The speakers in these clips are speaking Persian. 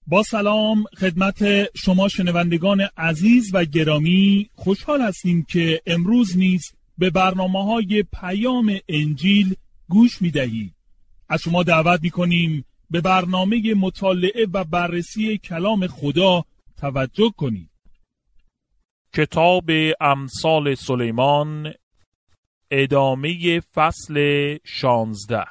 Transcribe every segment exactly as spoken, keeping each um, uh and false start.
با سلام خدمت شما شنوندگان عزیز و گرامی، خوشحال هستیم که امروز نیز به برنامه‌های پیام انجیل گوش می‌دهید. از شما دعوت می‌کنیم به برنامه مطالعه و بررسی کلام خدا توجه کنید. کتاب امثال سلیمان، ادامه فصل شانزده.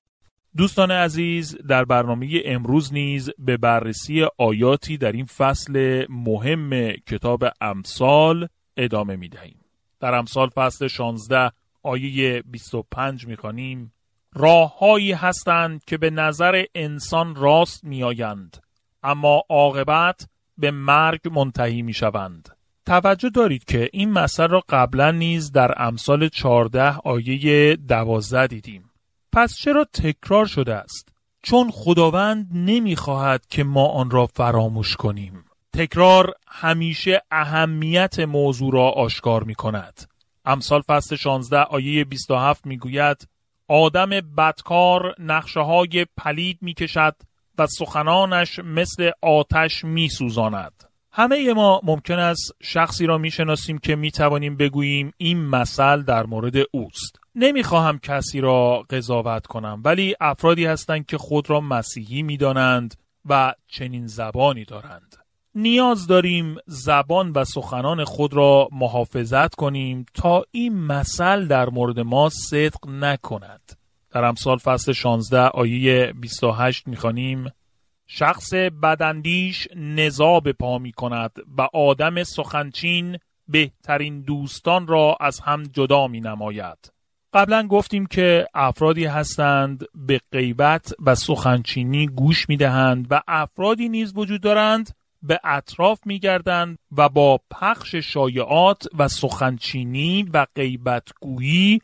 دوستان عزیز، در برنامه امروز نیز به بررسی آیاتی در این فصل مهم کتاب امثال ادامه می دهیم. در امثال فصل شانزده آیه بیست و پنج می خوانیم: راه‌هایی هستند که به نظر انسان راست می آیند، اما عاقبت به مرگ منتهی می شوند. توجه دارید که این مسئله را قبلا نیز در امثال چهارده آیه دوازده دیدیم. پس چرا تکرار شده است؟ چون خداوند نمی‌خواهد که ما آن را فراموش کنیم. تکرار همیشه اهمیت موضوع را آشکار می‌کند. امثال فصل شانزده آیه بیست و هفت می‌گوید: آدم بدکار نقشه‌های پلید می‌کشد و سخنانش مثل آتش می‌سوزاند. همه ما ممکن است شخصی را می‌شناسیم که می‌توانیم بگوییم این مثل در مورد اوست. نمیخواهم کسی را قضاوت کنم، ولی افرادی هستند که خود را مسیحی می‌دانند و چنین زبانی دارند. نیاز داریم زبان و سخنان خود را محافظت کنیم تا این مثل در مورد ما صدق نکند. در امثال فصل شانزده آیه بیست و هشت می‌خوانیم: شخص بداندیش نزاع به پا می‌کند و آدم سخنچین بهترین دوستان را از هم جدا می‌نماید. قبلا گفتیم که افرادی هستند به غیبت و سخنچینی گوش می‌دهند و افرادی نیز وجود دارند به اطراف می‌گردند و با پخش شایعات و سخنچینی و غیبتگویی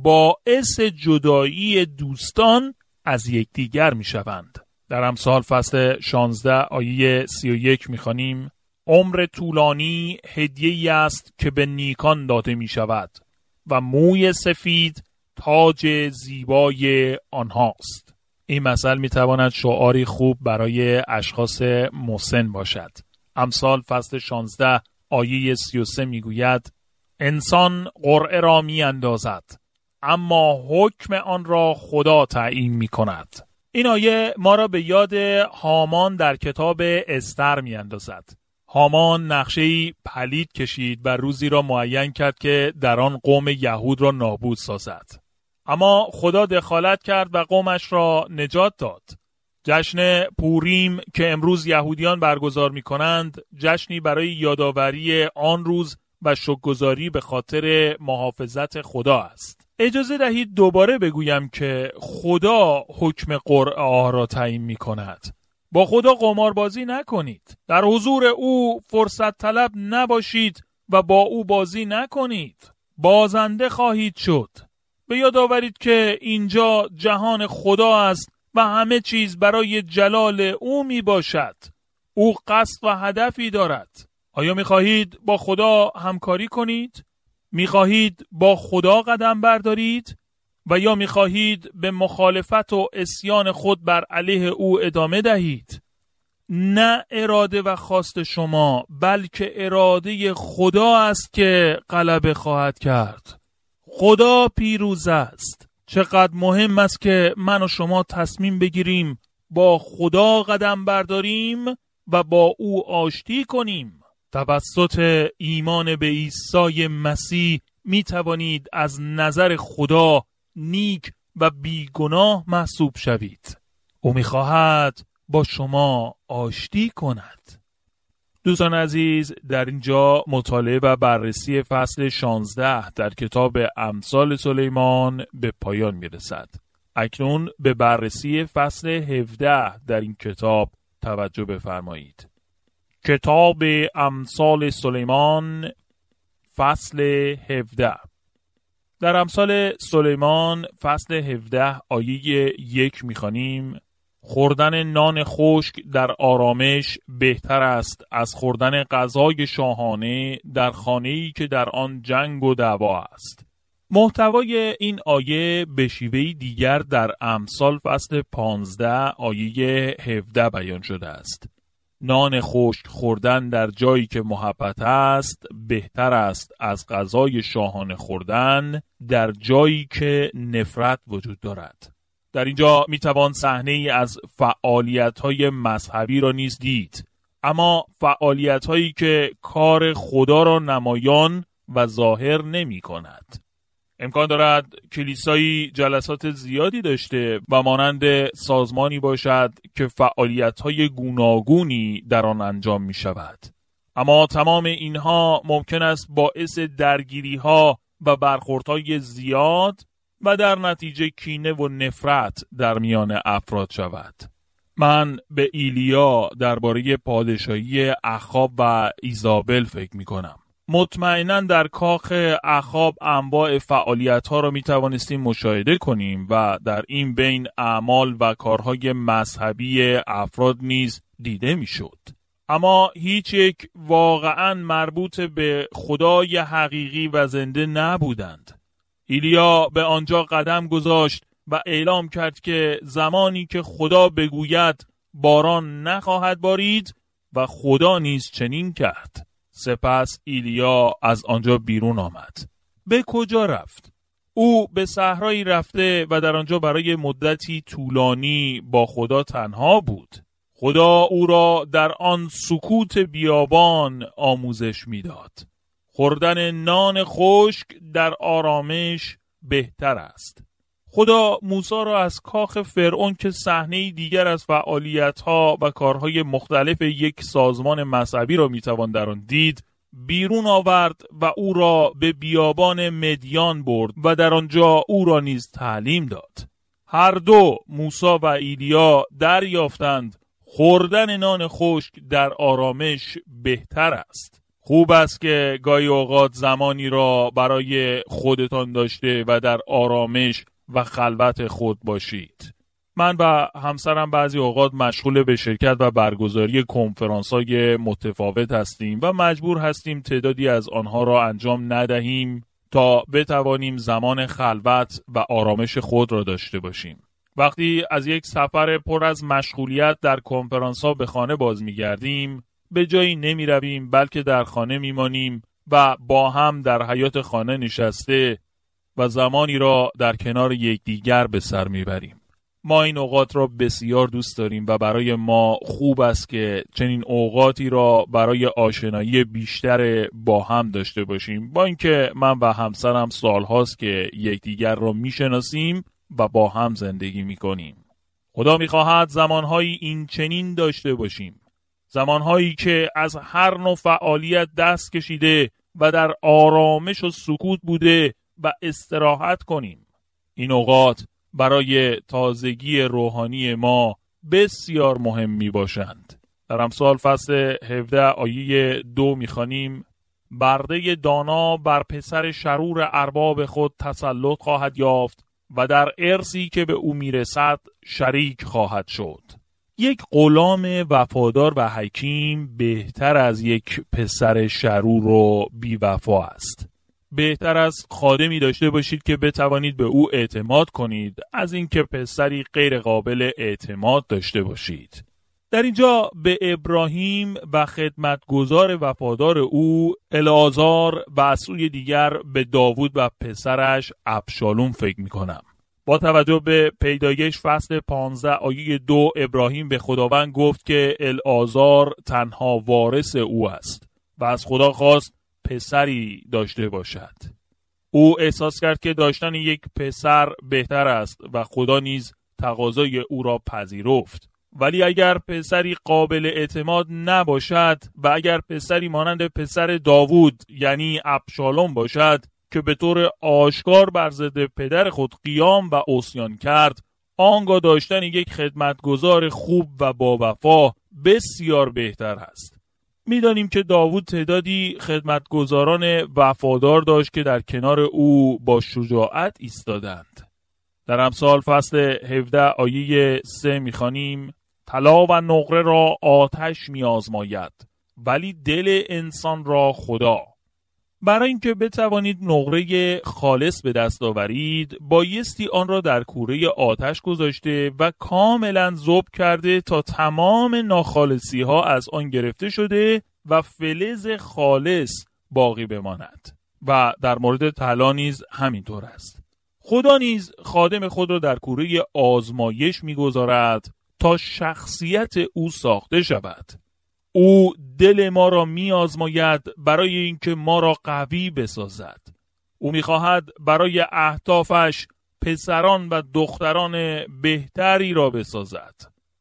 باعث جدایی دوستان از یکدیگر می‌شوند. در امثال فصل شانزده آیه سی و یک می‌خوانیم: عمر طولانی هدیه‌ای است که به نیکان داده می‌شود و موی سفید تاج زیبای آنهاست. این مثل میتواند شعاری خوب برای اشخاص مسن باشد. امثال فصل شانزده آیه سی و سه میگوید: انسان قرعه را میاندازد، اما حکم آن را خدا تعیین میکند. این آیه ما را به یاد هامان در کتاب استر میاندازد. هامان نقشه‌ای پلید کشید و روزی را معین کرد که در آن قوم یهود را نابود سازد. اما خدا دخالت کرد و قومش را نجات داد. جشن پوریم که امروز یهودیان برگزار می‌کنند، جشنی برای یادآوری آن روز و شکرگزاری به خاطر محافظت خدا است. اجازه دهید دوباره بگویم که خدا حکم قرعه را تعیین می‌کند. با خدا قماربازی نکنید. در حضور او فرصت طلب نباشید و با او بازی نکنید. بازنده خواهید شد. به یاد آورید که اینجا جهان خدا است و همه چیز برای جلال او می باشد. او قصد و هدفی دارد. آیا می خواهید با خدا همکاری کنید؟ می خواهید با خدا قدم بردارید؟ و یا می خواهید به مخالفت و عصیان خود بر علیه او ادامه دهید؟ نه اراده و خواست شما، بلکه اراده خدا است که غلبه خواهد کرد. خدا پیروز است. چقدر مهم است که من و شما تصمیم بگیریم با خدا قدم برداریم و با او آشتی کنیم. توسط ایمان به عیسی مسیح می توانید از نظر خدا نیک و بیگناه محسوب شوید. او می خواهد با شما آشتی کند. دوستان عزیز، در اینجا مطالعه و بررسی فصل شانزده در کتاب امثال سلیمان به پایان می رسد. اکنون به بررسی فصل هفده در این کتاب توجه بفرمایید. کتاب امثال سلیمان فصل هفده. در امثال سلیمان فصل هفده آیه یک می‌خوانیم: خوردن نان خشک در آرامش بهتر است از خوردن غذای شاهانه در خانه‌ای که در آن جنگ و دعوا است. محتوای این آیه به شیوهی دیگر در امثال فصل پانزده آیه هفده بیان شده است. نان خشک خوردن در جایی که محبت است بهتر است از غذای شاهانه خوردن در جایی که نفرت وجود دارد. در اینجا میتوان صحنه‌ای از فعالیت‌های مذهبی را نیز دید، اما فعالیت‌هایی که کار خدا را نمایان و ظاهر نمی‌کند. امکان دارد کلیسایی جلسات زیادی داشته و مانند سازمانی باشد که فعالیت‌های گوناگونی در آن انجام می‌شود، اما تمام اینها ممکن است باعث درگیری‌ها و برخوردهای زیاد و در نتیجه کینه و نفرت در میان افراد شود. من به ایلیا درباره پادشاهی اخاب و ایزابل فکر می‌کنم. مطمئناً در کاخ اخاب انواع فعالیت‌ها را می‌توانستیم مشاهده کنیم و در این بین اعمال و کارهای مذهبی افراد نیز دیده می‌شد. اما هیچ یک واقعاً مربوط به خدای حقیقی و زنده نبودند. ایلیا به آنجا قدم گذاشت و اعلام کرد که زمانی که خدا بگوید باران نخواهد بارید و خدا نیز چنین کرد. سپس ایلیا از آنجا بیرون آمد. به کجا رفت؟ او به صحرایی رفته و در آنجا برای مدتی طولانی با خدا تنها بود. خدا او را در آن سکوت بیابان آموزش میداد. خوردن نان خشک در آرامش بهتر است. خدا موسی را از کاخ فرعون که صحنه‌ای دیگر از فعالیت‌ها و کارهای مختلف یک سازمان مذهبی را میتوان در آن دید بیرون آورد و او را به بیابان مدیان برد و در آنجا او را نیز تعلیم داد. هر دو موسی و ایلیا دریافتند خوردن نان خشک در آرامش بهتر است. خوب است که گاهی اوقات زمانی را برای خودتان داشته و در آرامش و خلوت خود باشید. من و همسرم بعضی اوقات مشغول به شرکت و برگزاری کنفرانس‌های متفاوت هستیم و مجبور هستیم تعدادی از آنها را انجام ندهیم تا بتوانیم زمان خلوت و آرامش خود را داشته باشیم. وقتی از یک سفر پر از مشغولیت در کنفرانس‌ها به خانه باز می‌گردیم، به جایی نمی‌رویم بلکه در خانه می‌مانیم و با هم در حیاط خانه نشسته و زمانی را در کنار یکدیگر به سر میبریم. ما این اوقات را بسیار دوست داریم و برای ما خوب است که چنین اوقاتی را برای آشنایی بیشتر با هم داشته باشیم، با اینکه من و همسرم سالهاست که یکدیگر را میشناسیم و با هم زندگی میکنیم. خدا میخواهد زمانهایی این چنین داشته باشیم، زمانهایی که از هر نوع فعالیت دست کشیده و در آرامش و سکوت بوده و استراحت کنیم. این اوقات برای تازگی روحانی ما بسیار مهم می باشند. در امثال فصل هفده آیه دو می خوانیم برده دانا بر پسر شرور ارباب خود تسلط خواهد یافت و در ارثی که به او می رسد شریک خواهد شد. یک غلام وفادار و حکیم بهتر از یک پسر شرور و بی‌وفا است. بهتر از خادمی داشته باشید که بتوانید به او اعتماد کنید از اینکه پسری غیر قابل اعتماد داشته باشید. در اینجا به ابراهیم و خدمتگزار وفادار او العازار و از سوی دیگر به داوود و پسرش ابشالوم فکر می کنم. با توجه به پیدایش فصل پانزده آیه دو ابراهیم به خداوند گفت که العازار تنها وارث او است و از خدا خواست پسری داشته باشد. او احساس کرد که داشتن یک پسر بهتر است و خدا نیز تقاضای او را پذیرفت. ولی اگر پسری قابل اعتماد نباشد و اگر پسری مانند پسر داوود یعنی ابشالوم باشد که به طور آشکار بر ضد پدر خود قیام و عصیان کرد، آنگاه داشتن یک خدمتگزار خوب و با وفا بسیار بهتر است. می‌دانیم که داوود تعدادی خدمتگزاران وفادار داشت که در کنار او با شجاعت ایستادند. در امثال فصل هفده آیه سه می‌خوانیم طلا و نقره را آتش می‌آزماید ولی دل انسان را خدا. برای اینکه بتوانید نقره خالص به دست آورید، بایستی آن را در کوره آتش گذاشته و کاملا ذوب کرده تا تمام ناخالصی ها از آن گرفته شده و فلز خالص باقی بماند. و در مورد طلا نیز همینطور است. خدا نیز خادم خود را در کوره آزمایش می‌گذارد تا شخصیت او ساخته شود. او دل ما را می‌آزماید برای اینکه ما را قوی بسازد. او می‌خواهد برای اهدافش پسران و دختران بهتری را بسازد.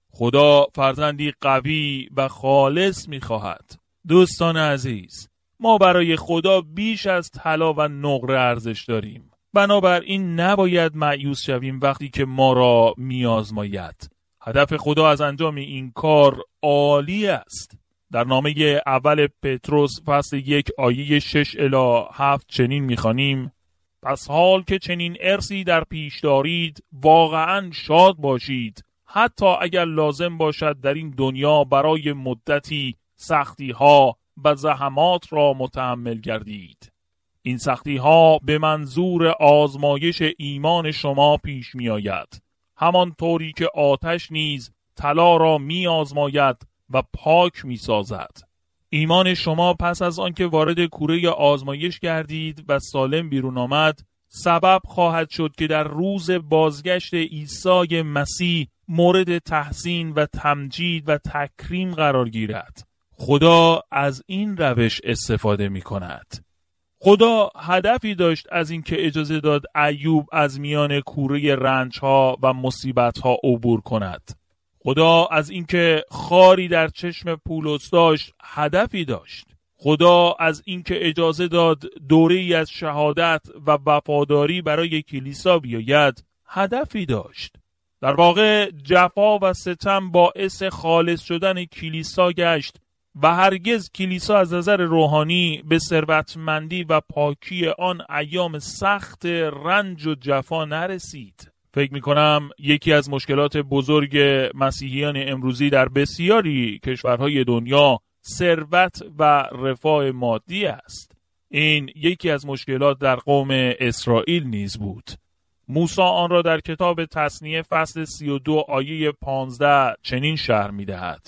خدا فرزندی قوی و خالص می‌خواهد. دوستان عزیز، ما برای خدا بیش از طلا و نقره ارزش داریم. بنابراین نباید مایوس شویم وقتی که ما را می‌آزماید. هدف خدا از انجام این کار عالی است. در نامه اول پتروس فصل یک آیه شش الی هفت چنین می‌خوانیم: پس حال که چنین ارثی در پیش دارید، واقعاً شاد باشید، حتی اگر لازم باشد در این دنیا برای مدتی سختی‌ها و زحمات را متحمل گردید. این سختی‌ها به منظور آزمایش ایمان شما پیش می آید. همان طوری که آتش نیز طلا را می آزماید و پاک می سازد. ایمان شما پس از آنکه وارد کوره آزمایش گردید و سالم بیرون آمد، سبب خواهد شد که در روز بازگشت عیسی مسیح مورد تحسین و تمجید و تکریم قرار گیرد. خدا از این روش استفاده می کند. خدا هدفی داشت از این که اجازه داد ایوب از میان کوره رنج‌ها و مصیبت‌ها عبور کند. خدا از این که خاری در چشم پولس داشت هدفی داشت. خدا از این که اجازه داد دوره‌ای از شهادت و وفاداری برای کلیسا بیاید هدفی داشت. در واقع جفا و ستم باعث خالص شدن کلیسا گشت و هرگز کلیسا از نظر روحانی به ثروتمندی و پاکی آن ایام سخت رنج و جفا نرسید. فکر می‌کنم یکی از مشکلات بزرگ مسیحیان امروزی در بسیاری کشورهای دنیا ثروت و رفاه مادی است. این یکی از مشکلات در قوم اسرائیل نیز بود. موسی آن را در کتاب تثنیه فصل سی و دو آیه پانزده چنین شرح می‌دهد: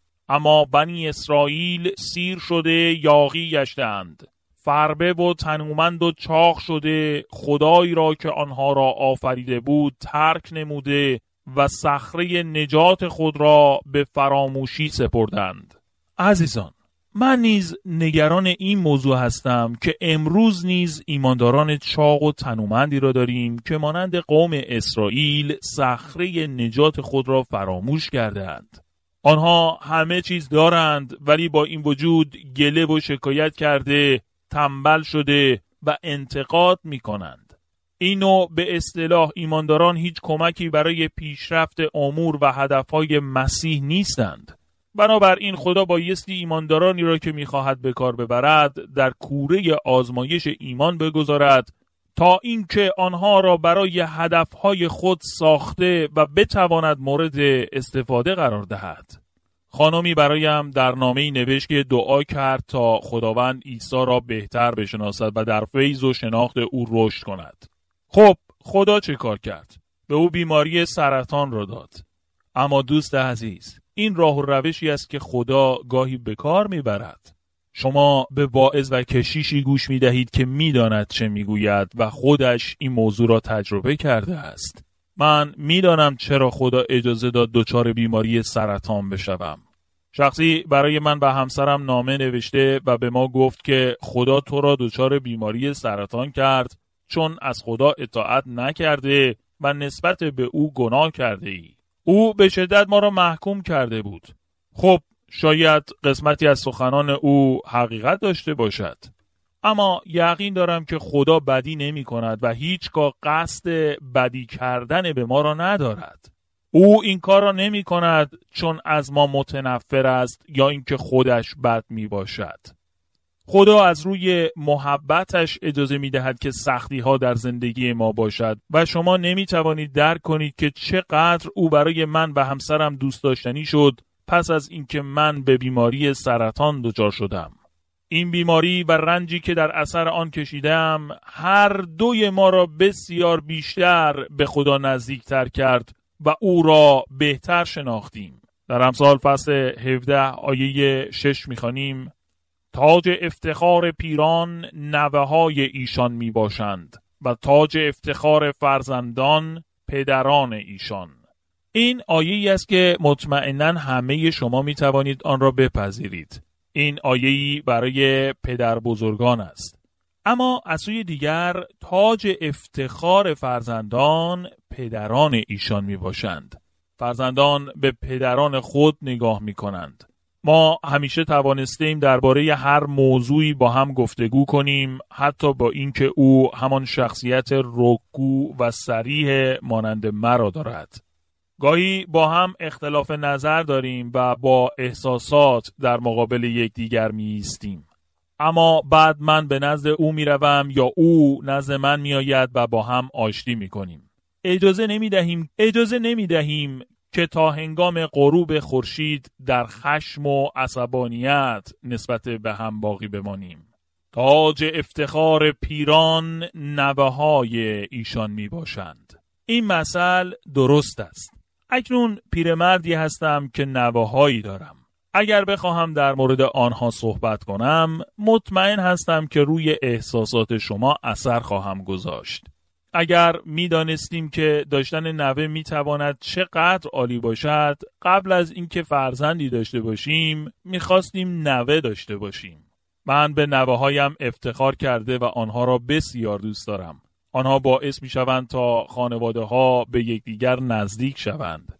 اما بنی اسرائیل سیر شده یاغی گشتند، فربه و تنومند و چاق شده، خدایی را که آنها را آفریده بود ترک نموده و صخره نجات خود را به فراموشی سپردند. عزیزان، من نیز نگران این موضوع هستم که امروز نیز ایمانداران چاق و تنومندی را داریم که مانند قوم اسرائیل صخره نجات خود را فراموش کردند. آنها همه چیز دارند ولی با این وجود گله و شکایت کرده، تنبل شده و انتقاد می کنند. اینو به اصطلاح ایمانداران هیچ کمکی برای پیشرفت امور و هدفهای مسیح نیستند. بنابراین خدا بایستی ایماندارانی را که می‌خواهد به کار ببرد در کوره آزمایش ایمان بگذارد تا اینکه آنها را برای هدفهای خود ساخته و بتواند مورد استفاده قرار دهد. خانمی برایم در نامه‌ای نوشت که دعا کرد تا خداوند عیسی را بهتر بشناسد و در فیض و شناخت او رشد کند. خب خدا چه کار کرد؟ به او بیماری سرطان را داد. اما دوست عزیز، این راه و روشی است که خدا گاهی به کار میبرد. شما به واعظ و کشیشی گوش میدهید که میداند چه میگوید و خودش این موضوع را تجربه کرده است. من میدانم چرا خدا اجازه داد دچار بیماری سرطان بشوم. شخصی برای من و همسرم نامه نوشته و به ما گفت که خدا تو را دچار بیماری سرطان کرد چون از خدا اطاعت نکرده و نسبت به او گناه کرده ای. او به شدت ما را محکوم کرده بود. خب شاید قسمتی از سخنان او حقیقت داشته باشد، اما یقین دارم که خدا بدی نمی کند و هیچگاه قصد بدی کردن به ما را ندارد. او این کار را نمی کند چون از ما متنفر است یا اینکه خودش بد می باشد. خدا از روی محبتش اجازه می دهد که سختی ها در زندگی ما باشد و شما نمی توانید درک کنید که چقدر او برای من و همسرم دوست داشتنی شد پس از اینکه من به بیماری سرطان دچار شدم. این بیماری و رنجی که در اثر آن کشیدم هر دوی ما را بسیار بیشتر به خدا نزدیکتر کرد و او را بهتر شناختیم. در امثال فصل هفده آیه شش می‌خوانیم: تاج افتخار پیران نوه‌های ایشان میباشند و تاج افتخار فرزندان پدران ایشان. این آیه‌ای است که مطمئناً همه شما میتوانید آن را بپذیرید. این آیه‌ای برای پدر بزرگان است. اما از سوی دیگر تاج افتخار فرزندان پدران ایشان میباشند. فرزندان به پدران خود نگاه میکنند. ما همیشه توانستیم درباره هر موضوعی با هم گفتگو کنیم، حتی با اینکه او همان شخصیت رکگو و صریح مانند مرا دارد. گاهی با هم اختلاف نظر داریم و با احساسات در مقابل یکدیگر می ایستیم. اما بعد من به نزد او می روم یا او نزد من می آید و با هم آشتی می کنیم. اجازه نمی دهیم اجازه نمی دهیم که تا هنگام غروب خورشید در خشم و عصبانیت نسبت به هم باقی بمانیم. تاج افتخار پیران نوه‌های ایشان می باشند. این مثل درست است. اکنون پیرمردی هستم که نوه‌هایی دارم. اگر بخواهم در مورد آنها صحبت کنم، مطمئن هستم که روی احساسات شما اثر خواهم گذاشت. اگر می دانستیم که داشتن نوه می تواند چقدر عالی باشد، قبل از اینکه فرزندی داشته باشیم می خواستیم نوه داشته باشیم. من به نوه هایم افتخار کرده و آنها را بسیار دوست دارم. آنها باعث می شوند تا خانواده ها به یکدیگر نزدیک شوند.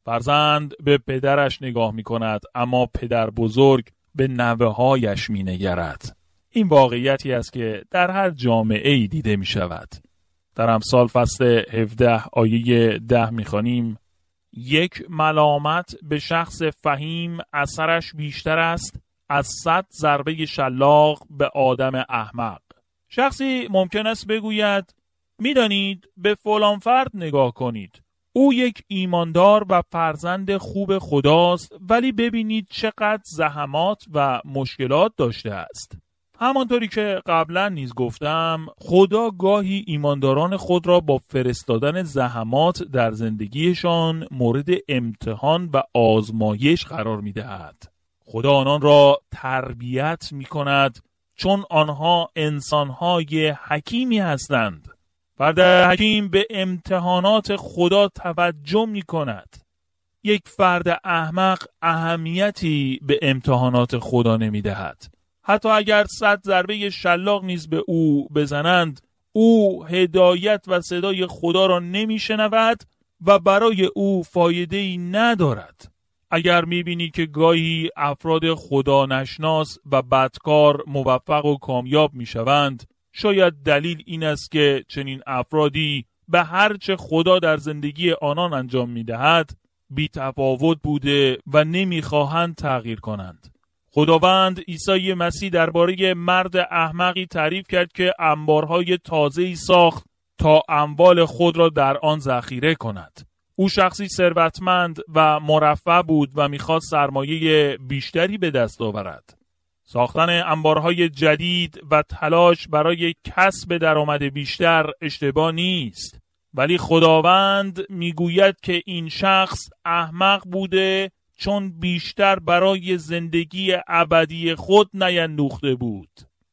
فرزند به پدرش نگاه می کند، اما پدر بزرگ به نوه هایش می نگرد. این واقعیتی است که در هر جامعه ای دیده می شود. در امثال فصل هفده آیه ده می‌خوانیم: یک ملامت به شخص فهیم اثرش بیشتر است از صد ضربه شلاق به آدم احمق. شخصی ممکن است بگوید: می‌دانید به فلان فرد نگاه کنید، او یک ایماندار و فرزند خوب خداست، ولی ببینید چقدر زحمات و مشکلات داشته است. همانطوری که قبلا نیز گفتم، خدا گاهی ایمانداران خود را با فرستادن زحمات در زندگیشان مورد امتحان و آزمایش قرار می دهد. خدا آنان را تربیت می کند چون آنها انسانهای حکیمی هستند. فرد حکیم به امتحانات خدا توجه می کند. یک فرد احمق اهمیتی به امتحانات خدا نمی دهد. حتی اگر صد ضربه شلاق نیز به او بزنند، او هدایت و صدای خدا را نمی شنود و برای او فایده‌ای ندارد. اگر می بینی که گاهی افراد خدا نشناس و بدکار موفق و کامیاب می شوند، شاید دلیل این است که چنین افرادی به هر چه خدا در زندگی آنان انجام می دهد بی تفاوت بوده و نمی خواهند تغییر کنند. خداوند عیسی مسیح درباره مرد احمقی تعریف کرد که انبارهای تازه‌ای ساخت تا اموال خود را در آن ذخیره کند. او شخصی ثروتمند و مرفه بود و می‌خواست سرمایه بیشتری به دست آورد. ساختن انبارهای جدید و تلاش برای کسب درآمد بیشتر اشتباه نیست، ولی خداوند میگوید که این شخص احمق بوده چون بیشتر برای زندگی ابدی خود نیندوخته بود.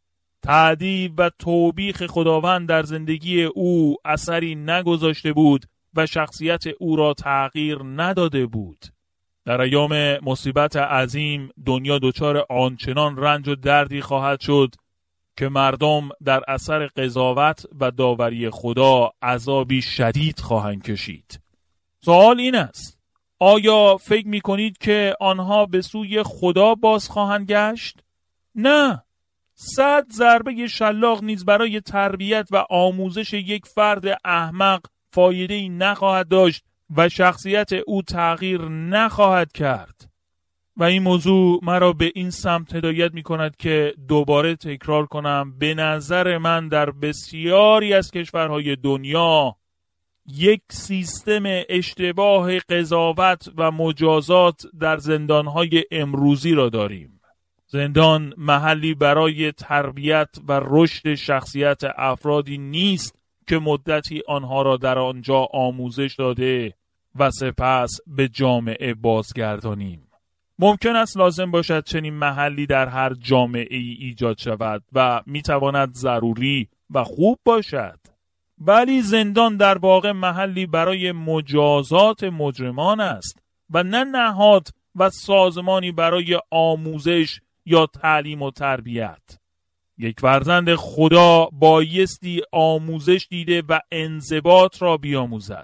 تعذیب و توبیخ خداوند در زندگی او اثری نگذاشته بود و شخصیت او را تغییر نداده بود. در ایام مصیبت عظیم دنیا دچار آنچنان رنج و دردی خواهد شد که مردم در اثر قضاوت و داوری خدا عذابی شدید خواهند کشید. سوال این است: آیا فکر می کنید که آنها به سوی خدا باز خواهند گشت؟ نه. صد ضربه شلاق نیز برای تربیت و آموزش یک فرد احمق فایده‌ای نخواهد داشت و شخصیت او تغییر نخواهد کرد. و این موضوع مرا به این سمت هدایت می کند که دوباره تکرار کنم: به نظر من در بسیاری از کشورهای دنیا یک سیستم اشتباه قضاوت و مجازات در زندانهای امروزی را داریم. زندان محلی برای تربیت و رشد شخصیت افرادی نیست که مدتی آنها را در آنجا آموزش داده و سپس به جامعه بازگردانیم. ممکن است لازم باشد چنین محلی در هر جامعه ای ایجاد شود و میتواند ضروری و خوب باشد، ولی زندان در واقع محلی برای مجازات مجرمان است و نه نهاد و سازمانی برای آموزش یا تعلیم و تربیت. یک فرزند خدا بایستی آموزش دیده و انضباط را بیاموزد.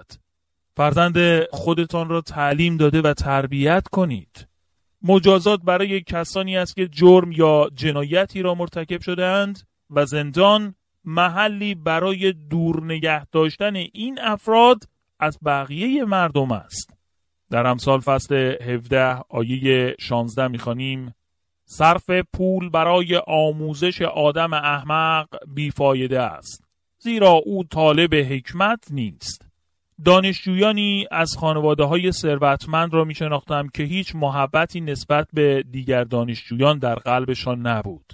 فرزند خودتان را تعلیم داده و تربیت کنید. مجازات برای کسانی است که جرم یا جنایتی را مرتکب شده‌اند و زندان محلی برای دور نگه داشتن این افراد از بقیه مردم است. در امثال فصل هفده آیه شانزده می‌خوانیم: صرف پول برای آموزش آدم احمق بیفایده است، زیرا او طالب حکمت نیست. دانشجویانی از خانواده‌های ثروتمند را می‌شناختم که هیچ محبتی نسبت به دیگر دانشجویان در قلبشان نبود.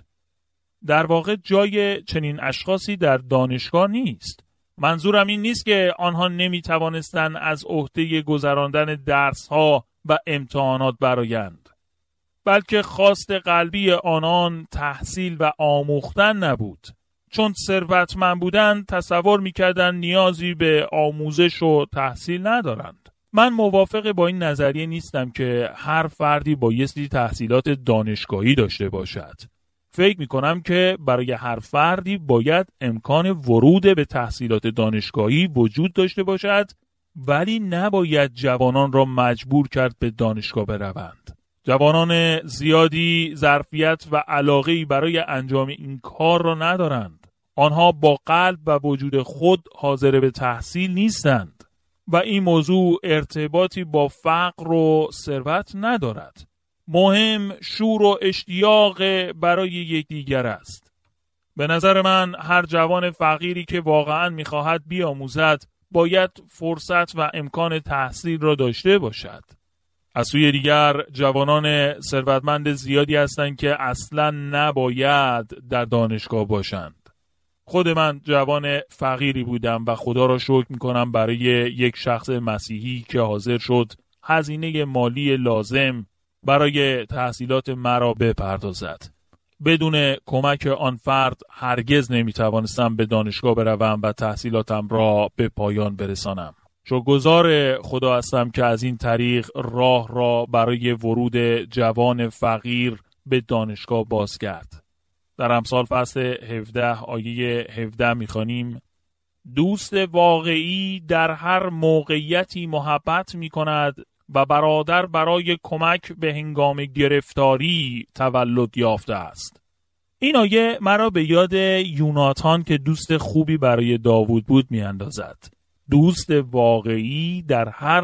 در واقع جای چنین اشخاصی در دانشگاه نیست. منظورم این نیست که آنها نمی‌توانستند از عهده گذراندن درس‌ها و امتحانات برآیند، بلکه خواست قلبی آنان تحصیل و آموختن نبود. چون ثروتمند بودند تصور می‌کردند نیازی به آموزش و تحصیل ندارند. من موافق با این نظریه نیستم که هر فردی بایستی تحصیلات دانشگاهی داشته باشد. فکر می‌کنم که برای هر فردی باید امکان ورود به تحصیلات دانشگاهی وجود داشته باشد، ولی نباید جوانان را مجبور کرد به دانشگاه بروند. جوانان زیادی ظرفیت و علاقه‌ای برای انجام این کار را ندارند. آنها با قلب و وجود خود حاضر به تحصیل نیستند و این موضوع ارتباطی با فقر و ثروت ندارد. مهم شور و اشتیاق برای یکدیگر است. به نظر من هر جوان فقیری که واقعاً می‌خواهد بیاموزد باید فرصت و امکان تحصیل را داشته باشد. از سوی دیگر جوانان ثروتمند زیادی هستند که اصلاً نباید در دانشگاه باشند. خود من جوان فقیری بودم و خدا را شکر می‌کنم برای یک شخص مسیحی که حاضر شد هزینه مالی لازم برای تحصیلات مرا بپردازد. بدون کمک آن فرد هرگز نمی‌توانستم به دانشگاه بروم و تحصیلاتم را به پایان برسانم. شکرگزار خدا هستم که از این طریق راه را برای ورود جوان فقیر به دانشگاه باز کرد. در امثال فصل هفده آیه هفده می‌خوانیم: دوست واقعی در هر موقعیتی محبت می‌کند و برادر برای کمک به هنگام گرفتاری تولد یافته است. این آیه مرا به یاد یوناتان که دوست خوبی برای داوود بود می‌اندازد. دوست واقعی در هر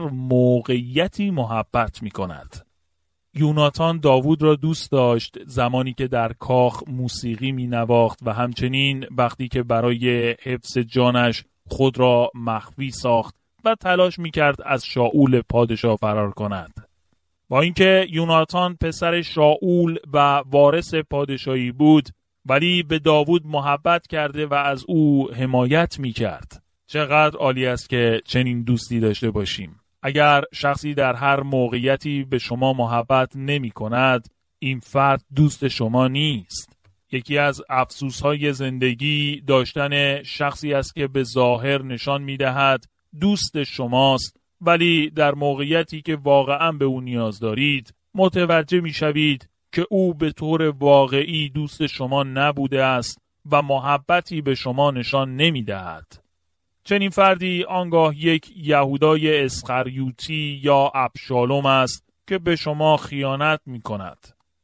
موقعیتی محبت می‌کند. یوناتان داوود را دوست داشت زمانی که در کاخ موسیقی می‌نواخت و همچنین وقتی که برای حفظ جانش خود را مخفی ساخت و تلاش می‌کرد از شاول پادشاه فرار کند. با اینکه یوناتان پسر شاول و وارث پادشاهی بود، ولی به داوود محبت کرده و از او حمایت می‌کرد. چقدر عالی است که چنین دوستی داشته باشیم. اگر شخصی در هر موقعیتی به شما محبت نمی کند، این فرد دوست شما نیست. یکی از افسوس‌های زندگی داشتن شخصی است که به ظاهر نشان می دهد دوست شماست، ولی در موقعیتی که واقعاً به او نیاز دارید متوجه می شوید که او به طور واقعی دوست شما نبوده است و محبتی به شما نشان نمی دهد. چنین فردی آنگاه یک یهودای اسخریوطی یا ابشالوم است که به شما خیانت می کند.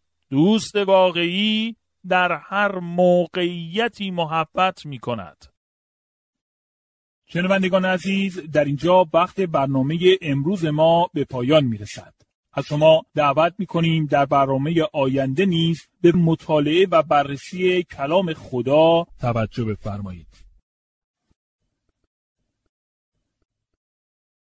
دوست واقعی در هر موقعیتی محبت می کند. شنوندگان عزیز، در اینجا وقت برنامه امروز ما به پایان می رسد. از شما دعوت می کنیم در برنامه آینده نیز به مطالعه و بررسی کلام خدا توجه بفرمایید.